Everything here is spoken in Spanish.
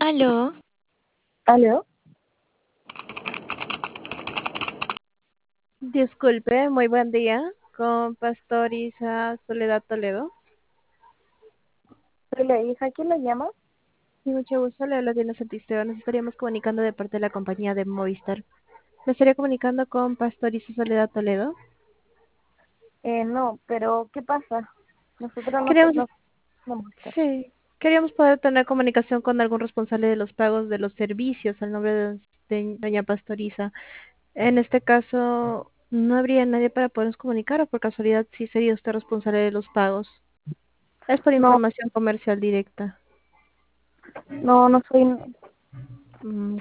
Aló, ¿Aló? Disculpe, muy buen día. Con Pastoriza Soledad Toledo. Soy la hija. ¿Quién la llama? Y mucho gusto, le hablo de la Santisteo. Nos estaríamos comunicando de parte de la compañía de Movistar. Me estaría comunicando con Pastoriza Soledad Toledo. No, pero ¿qué pasa? Nosotros no Queríamos, no Movistar. sí, queríamos poder tener comunicación con algún responsable de los pagos de los servicios al nombre de doña Pastoriza. En este caso, no habría nadie para podernos comunicar o por casualidad sí sería usted responsable de los pagos. Es por No, información comercial directa. no soy. Mm,